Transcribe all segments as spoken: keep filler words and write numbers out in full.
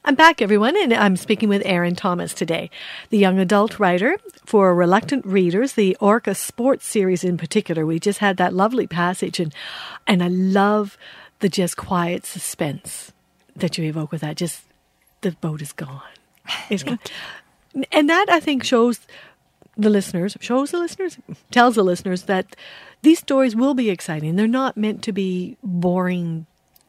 I'm back, everyone, and I'm speaking with Erin Thomas today, the young adult writer for Reluctant Readers, the Orca Sports series in particular. We just had that lovely passage, and and I love the just quiet suspense that you evoke with that. Just, the boat is gone. It's gone. And that, I think, shows the listeners, shows the listeners, tells the listeners that these stories will be exciting. They're not meant to be boring.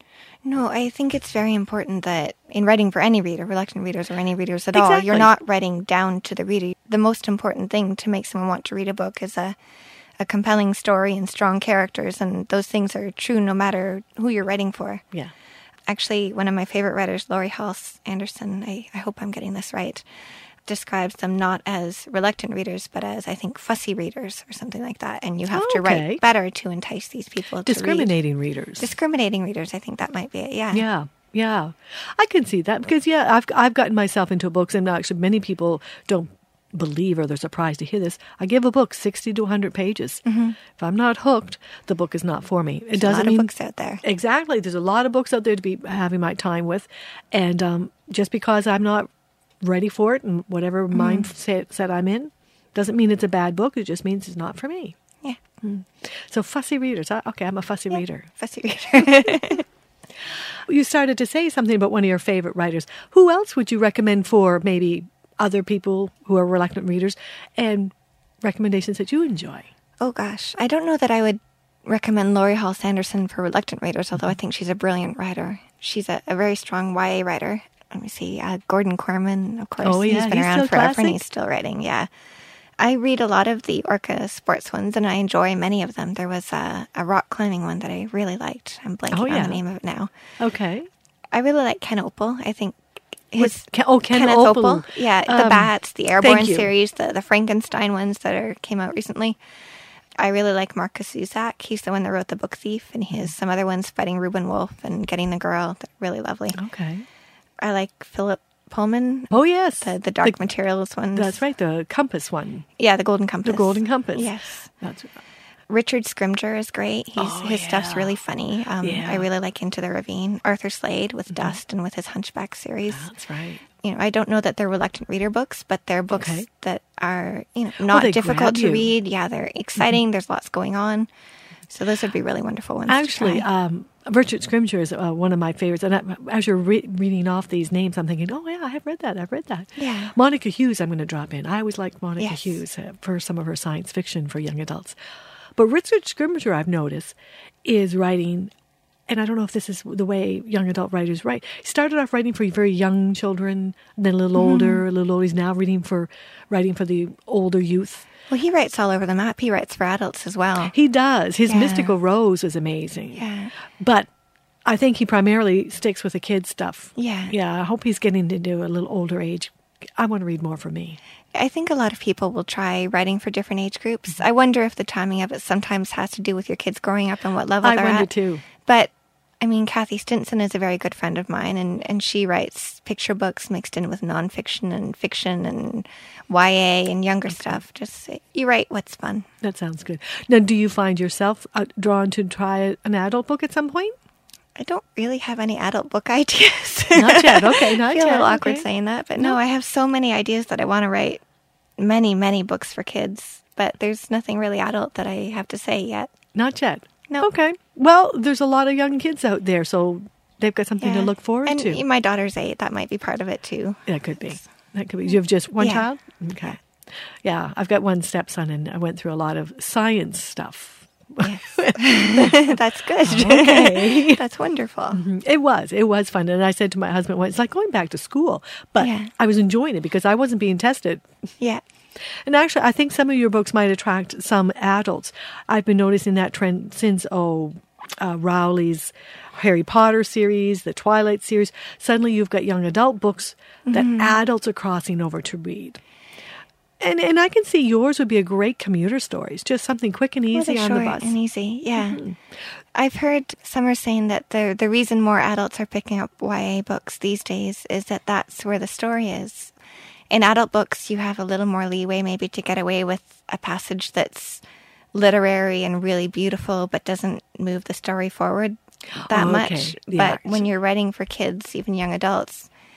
No, I think it's very important that in writing for any reader, reluctant readers or any readers at Exactly. all, you're not writing down to the reader. The most important thing to make someone want to read a book is a, a compelling story and strong characters, and those things are true no matter who you're writing for. Yeah. Actually, one of my favorite writers, Laurie Halse Anderson, I, I hope I'm getting this right, describes them not as reluctant readers, but as, I think, fussy readers or something like that. And you have Oh, to okay. write better to entice these people to read. Discriminating readers. Discriminating readers, I think that might be it, yeah. Yeah, yeah. I can see that because, yeah, I've I've gotten myself into books, and actually many people don't believe or they're surprised to hear this. I give a book sixty to one hundred pages. Mm-hmm. If I'm not hooked, the book is not for me. It There's doesn't a lot mean, of books out there. Exactly. There's a lot of books out there to be having my time with. And um, just because I'm not ready for it and whatever mm. mindset set I'm in, doesn't mean it's a bad book. It just means it's not for me. Yeah. Mm. So fussy readers. Okay, I'm a fussy yeah, reader. Fussy reader. You started to say something about one of your favorite writers. Who else would you recommend for maybe other people who are reluctant readers and recommendations that you enjoy? Oh, gosh. I don't know that I would recommend Laurie Halse Anderson for reluctant readers, although I think she's a brilliant writer. She's a, a very strong Y A writer. Let me see. Uh, Gordon Corman, of course. Oh, yeah. He's been He's around still forever classic. and he's still writing, yeah. I read a lot of the Orca sports ones, and I enjoy many of them. There was a, a rock climbing one that I really liked. I'm blanking Oh, yeah. on the name of it now. Okay. I really like Ken Opal. I think his... What's Ken, oh, Ken Kenneth Opal. Opal. Yeah, the Um, Bats, the Airborne you. series, the, the Frankenstein ones that are came out recently. I really like Marcus Zusak. He's the one that wrote The Book Thief, and he has some other ones, Fighting Reuben Wolf and Getting the Girl. They're really lovely. Okay. I like Philip Pullman. Oh, yes. The, the Dark Materials ones. That's right, the Compass one. Yeah, the Golden Compass. The Golden Compass. Yes. That's Richard Scrimger is great. He's Oh, his yeah. stuff's really funny. Um, Yeah. I really like Into the Ravine. Arthur Slade with Dust and with his Hunchback series. That's right. You know, I don't know that they're reluctant reader books, but they're books Okay. that are, you know, not they difficult grab to you. read. Yeah, they're exciting. There's lots going on. So those would be really wonderful ones Actually, to try. um, Richard Scrimger is uh, one of my favorites. And I, as you're re- reading off these names, I'm thinking, oh, yeah, I have read that. I've read that. Yeah. Monica Hughes, I'm going to drop in. I always liked Monica Yes. Hughes uh, for some of her science fiction for young adults. But Richard Scrimger, I've noticed, is writing, and I don't know if this is the way young adult writers write. He started off writing for very young children, then a little Mm-hmm. older, a little older. He's now reading for, writing for the older youth. Well, he writes all over the map. He writes for adults as well. He does. His Yeah. Mystical Rose was amazing. Yeah. But I think he primarily sticks with the kids stuff. Yeah. Yeah, I hope he's getting into a little older age. I want to read more for me. I think a lot of people will try writing for different age groups. I wonder if the timing of it sometimes has to do with your kids growing up and what level I they're wonder at. too. But, I mean, Kathy Stinson is a very good friend of mine, and, and she writes picture books mixed in with nonfiction and fiction and Y A and younger stuff. Just, you write what's fun. That sounds good. Now, do you find yourself uh, drawn to try an adult book at some point? I don't really have any adult book ideas. Not yet. Okay, not I feel yet. a little awkward Okay. saying that, but no, I have so many ideas that I want to write many, many books for kids, but there's nothing really adult that I have to say yet. Not yet. No. Okay. Well, there's a lot of young kids out there, so they've got something to Yeah. look forward and to. my daughter's eight. That might be part of it too. That could be. That could be. You have just one Yeah. child? Okay. Yeah, I've got one stepson, and I went through a lot of science stuff. Yes. That's good. Okay. That's wonderful. It was. It was fun. And I said to my husband, well, it's like going back to school. But Yeah. I was enjoying it because I wasn't being tested. Yeah. And actually, I think some of your books might attract some adults. I've been noticing that trend since, oh, uh, Rowley's Harry Potter series, the Twilight series. Suddenly you've got young adult books that Mm-hmm. adults are crossing over to read. And and I can see yours would be a great commuter stories, just something quick and Well, easy they're on the short bus. and easy. Yeah. I've heard some are saying that the the reason more adults are picking up Y A books these days is that that's where the story is. In adult books, you have a little more leeway maybe to get away with a passage that's literary and really beautiful, but doesn't move the story forward that Oh, okay. much. Yeah. But when you're writing for kids, even young adults,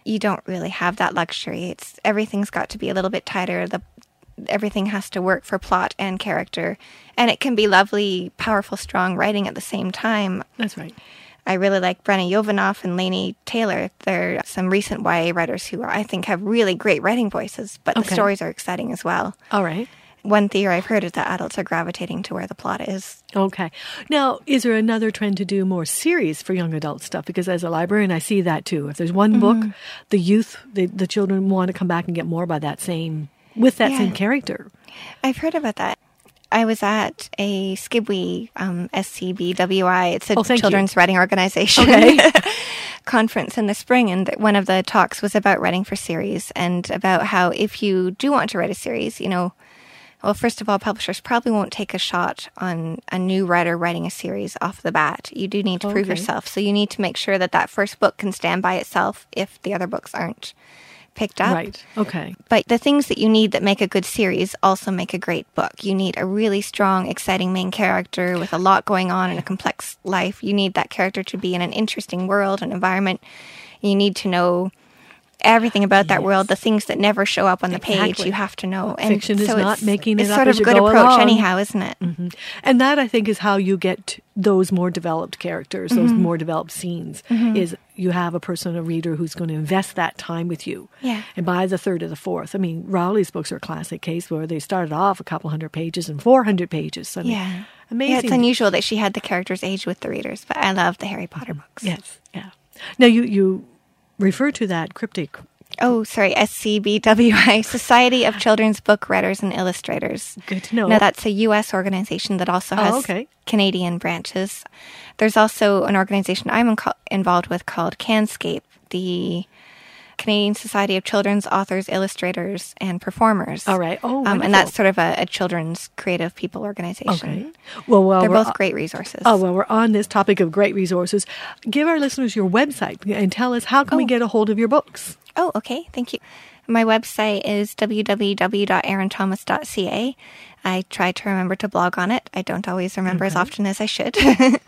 you don't really have that luxury. It's everything's got to be a little bit tighter. The everything has to work for plot and character, and it can be lovely, powerful, strong writing at the same time. That's right. I really like Brenna Jovanoff and Lainey Taylor. They're some recent Y A writers who I think have really great writing voices, but Okay. the stories are exciting as well. All right. One theory I've heard is that adults are gravitating to where the plot is. Okay. Now, is there another trend to do more series for young adult stuff? Because as a librarian, I see that too. If there's one book, the youth, the, the children want to come back and get more by that same, with that Yeah. same character. I've heard about that. I was at a Skibwe, um, S C B W I, it's a Oh, thank you. children's writing organization Okay. conference in the spring, and one of the talks was about writing for series and about how if you do want to write a series, you know, well, first of all, publishers probably won't take a shot on a new writer writing a series off the bat. You do need to prove Okay. yourself, so you need to make sure that that first book can stand by itself if the other books aren't picked up. Right. Okay. But the things that you need that make a good series also make a great book. You need a really strong, exciting main character with a lot going on in a complex life. You need that character to be in an interesting world and environment. You need to know everything about that Yes. world, the things that never show up on the page, Exactly. you have to know. Fiction is not it's, making it it's up sort as of you good go approach along. anyhow, isn't it? Mhm. And that, I think, is how you get those more developed characters, those Mm-hmm. more developed scenes, is you have a person, a reader, who's going to invest that time with you. Yeah. And by the third or the fourth, I mean, Rowley's books are a classic case where they started off a couple hundred pages and four hundred pages. I mean, Yeah. amazing. Yeah, it's unusual that she had the characters age with the readers, but I love the Harry Potter books. Yes, yeah. Now, you, you refer to that cryptic. Oh, sorry, S C B W I, Society of Children's Book Writers and Illustrators. Good to know. Now, that's a U S organization that also has Oh, okay. Canadian branches. There's also an organization I'm in- involved with called CanScape, the Canadian Society of Children's Authors, Illustrators, and Performers. All right. Oh, um, wonderful. and that's sort of a, a children's creative people organization. Okay. Well, well, They're we're both o- great resources. Oh, well, we're on this topic of great resources. Give our listeners your website and tell us how can we Oh. get a hold of your books? Oh, okay. Thank you. My website is w w w dot aaron thomas dot c a. I try to remember to blog on it. I don't always remember as often as I should.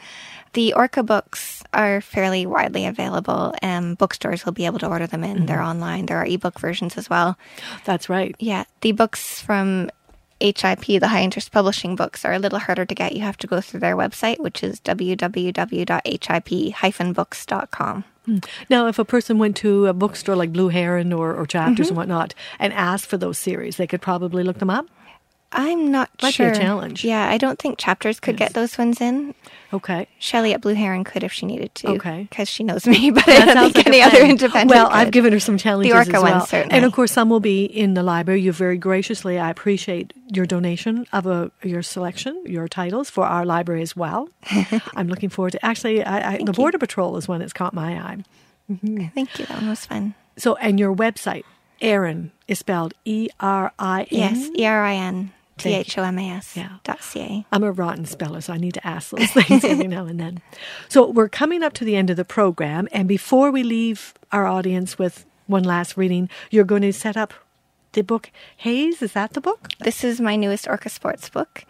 The Orca books are fairly widely available. Um, bookstores will be able to order them in. They're online. There are ebook versions as well. That's right. Yeah, the books from H I P, the High Interest Publishing books, are a little harder to get. You have to go through their website, which is w w w dot h i p dash books dot com. Now, if a person went to a bookstore like Blue Heron or, or Chapters Mm-hmm. and whatnot and asked for those series, they could probably look them up? I'm not Might be sure. a challenge. Yeah, I don't think Chapters could Yes. get those ones in. Okay. Shelley at Blue Heron could if she needed to. Okay. Because she knows me, but I That don't sounds think like a any other plan. independent Well, could. I've given her some challenges Orca as ones, well. certainly. And of course, some will be in the library. You very graciously, I appreciate your donation of a your selection, your titles for our library as well. I'm looking forward to, actually, I, I, the Border Patrol is one that's caught my eye. Thank you. That one was fun. So, and your website, Erin, is spelled E R I N? Yes, E R I N T Thank H O M A S Yeah. dot C A. I'm a rotten speller, so I need to ask those things every now and then. So we're coming up to the end of the program, and before we leave our audience with one last reading, you're going to set up the book Haze. Is that the book? This is my newest Orca Sports book,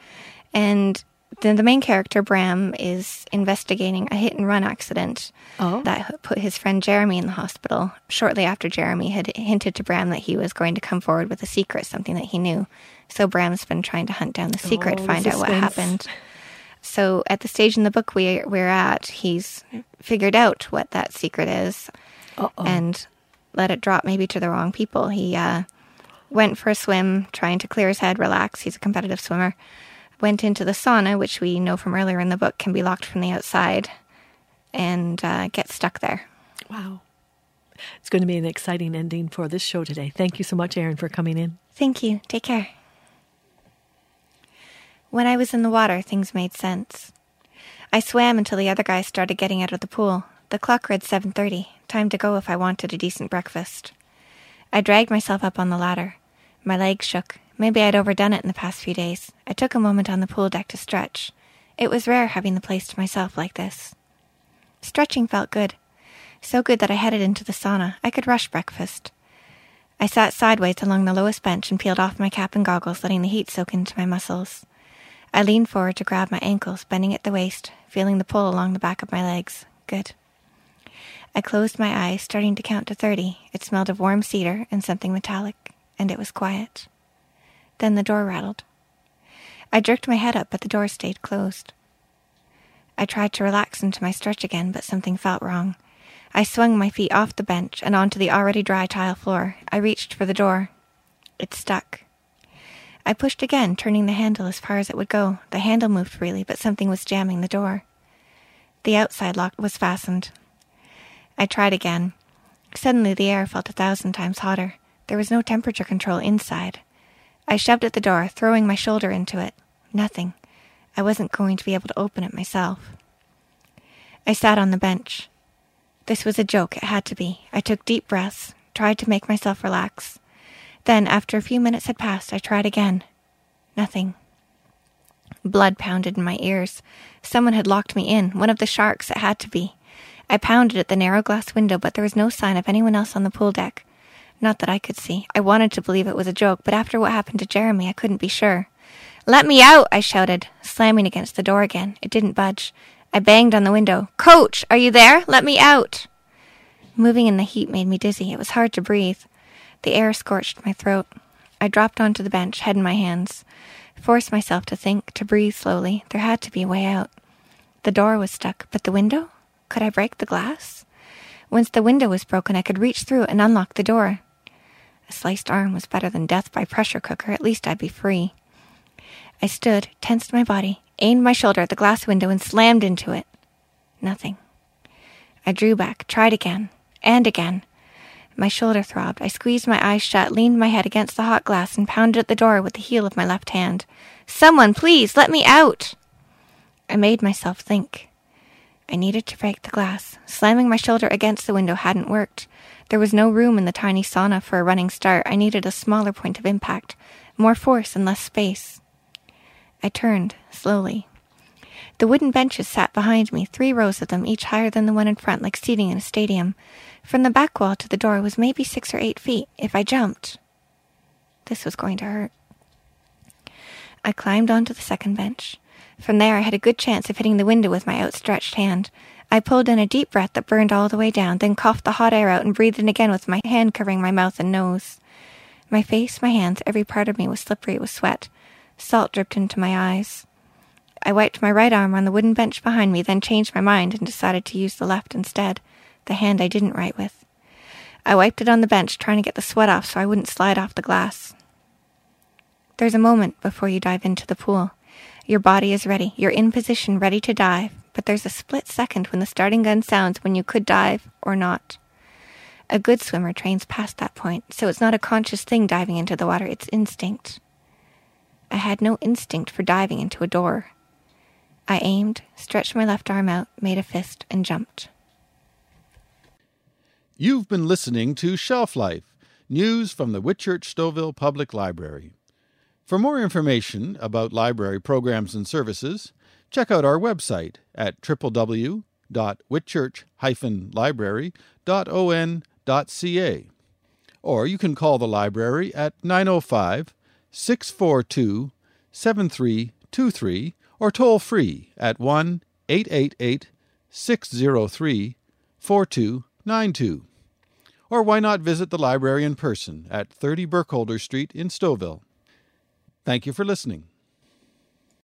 and the, the main character, Bram, is investigating a hit-and-run accident Oh. that put his friend Jeremy in the hospital shortly after Jeremy had hinted to Bram that he was going to come forward with a secret, something that he knew. So Bram's been trying to hunt down the secret, Oh, the find out what suspense. happened. So at the stage in the book we, we're at, he's figured out what that secret is Uh-oh. and let it drop maybe to the wrong people. He uh, went for a swim, trying to clear his head, relax. He's a competitive swimmer. Went into the sauna, which we know from earlier in the book can be locked from the outside, and uh, get stuck there. Wow. It's going to be an exciting ending for this show today. Thank you so much, Erin, for coming in. Thank you. Take care. When I was in the water, things made sense. I swam until the other guys started getting out of the pool. The clock read seven thirty. Time to go if I wanted a decent breakfast. I dragged myself up on the ladder. My legs shook. Maybe I'd overdone it in the past few days. I took a moment on the pool deck to stretch. It was rare having the place to myself like this. Stretching felt good. So good that I headed into the sauna. I could rush breakfast. I sat sideways along the lowest bench and peeled off my cap and goggles, letting the heat soak into my muscles. I leaned forward to grab my ankles, bending at the waist, feeling the pull along the back of my legs. Good. I closed my eyes, starting to count to thirty. It smelled of warm cedar and something metallic, and it was quiet. Then the door rattled. I jerked my head up, but the door stayed closed. I tried to relax into my stretch again, but something felt wrong. I swung my feet off the bench and onto the already dry tile floor. I reached for the door. It stuck. I pushed again, turning the handle as far as it would go. The handle moved freely, but something was jamming the door. The outside lock was fastened. I tried again. Suddenly the air felt a thousand times hotter. There was no temperature control inside. I shoved at the door, throwing my shoulder into it. Nothing. I wasn't going to be able to open it myself. I sat on the bench. This was a joke, it had to be. I took deep breaths, tried to make myself relax. Then, after a few minutes had passed, I tried again. Nothing. Blood pounded in my ears. Someone had locked me in, one of the sharks, it had to be. I pounded at the narrow glass window, but there was no sign of anyone else on the pool deck. Not that I could see. I wanted to believe it was a joke, but after what happened to Jeremy, I couldn't be sure. "Let me out!" I shouted, slamming against the door again. It didn't budge. I banged on the window. "Coach, are you there? Let me out!" Moving in the heat made me dizzy. It was hard to breathe. The air scorched my throat. I dropped onto the bench, head in my hands. Forced myself to think, to breathe slowly. There had to be a way out. The door was stuck, but the window? Could I break the glass? Once the window was broken, I could reach through it and unlock the door. A sliced arm was better than death by pressure cooker. At least I'd be free. I stood, tensed my body, aimed my shoulder at the glass window and slammed into it. Nothing. I drew back, tried again, and again. My shoulder throbbed. I squeezed my eyes shut, leaned my head against the hot glass, and pounded at the door with the heel of my left hand. "Someone, please, let me out!" I made myself think. I needed to break the glass. Slamming my shoulder against the window hadn't worked. There was no room in the tiny sauna for a running start. I needed a smaller point of impact, more force and less space. I turned, slowly. The wooden benches sat behind me, three rows of them, each higher than the one in front, like seating in a stadium. From the back wall to the door was maybe six or eight feet. If I jumped, this was going to hurt. I climbed onto the second bench. From there I had a good chance of hitting the window with my outstretched hand. I pulled in a deep breath that burned all the way down, then coughed the hot air out and breathed in again with my hand covering my mouth and nose. My face, my hands, every part of me was slippery with sweat. Salt dripped into my eyes. I wiped my right arm on the wooden bench behind me, then changed my mind and decided to use the left instead, the hand I didn't write with. I wiped it on the bench, trying to get the sweat off so I wouldn't slide off the glass. There's a moment before you dive into the pool. Your body is ready. You're in position, ready to dive, but there's a split second when the starting gun sounds when you could dive or not. A good swimmer trains past that point, so it's not a conscious thing diving into the water, it's instinct. I had no instinct for diving into a door. I aimed, stretched my left arm out, made a fist, and jumped. You've been listening to Shelf Life, news from the Whitchurch Stouffville Public Library. For more information about library programs and services, check out our website at w w w dot whitchurch dash library dot o n dot c a. Or you can call the library at nine oh five, six four two, seven three two three or toll free at one eight eight eight, six oh three, four two nine two. Or why not visit the library in person at thirty Burkholder Street in Stouffville? Thank you for listening.